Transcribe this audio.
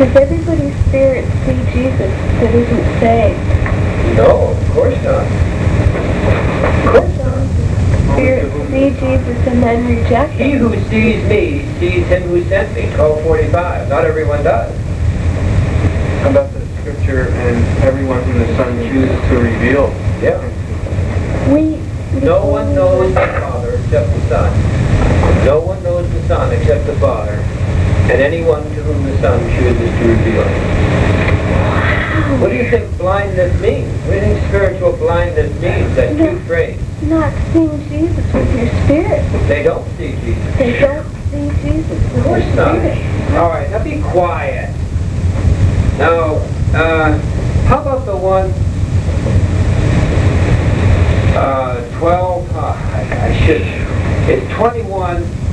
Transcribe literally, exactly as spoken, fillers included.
Does everybody's spirit see Jesus that isn't saved? No, of course not. Of course not. Spirit see Jesus and then reject He him. who sees me sees him who sent me, twelve forty-five. Not everyone does. How about the scripture, and everyone whom the Son chooses to reveal? Yeah. We, No one knows the Father except the Son. No one knows the Son except the Father, and anyone to whom the Son chooses to reveal him. What do you think blindness means? What do you think spiritual blindness means, that No. cute phrase? Not seeing Jesus with your spirit. They don't see Jesus. They don't see Jesus with Of course their not. spirit. All right, now be quiet. Now, uh, how about the one, uh, twelve, uh, I, I should, it's twenty-one,